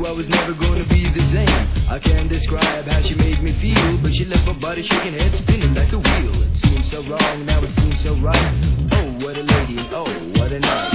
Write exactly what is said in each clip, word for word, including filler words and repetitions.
I was never gonna be the same. I can't describe how she made me feel, but she left my body shaking, head spinning like a wheel. It seemed so wrong, now it seems so right. Oh, what a lady, and oh, what a night.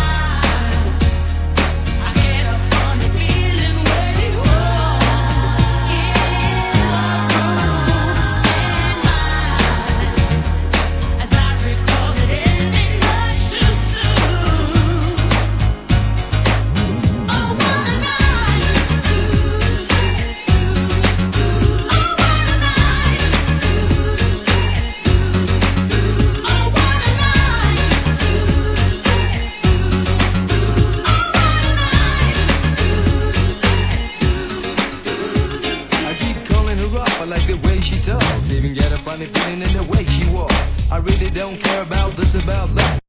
I like the way she talks, even get a funny feeling in the way she walks. I really don't care about this, about that.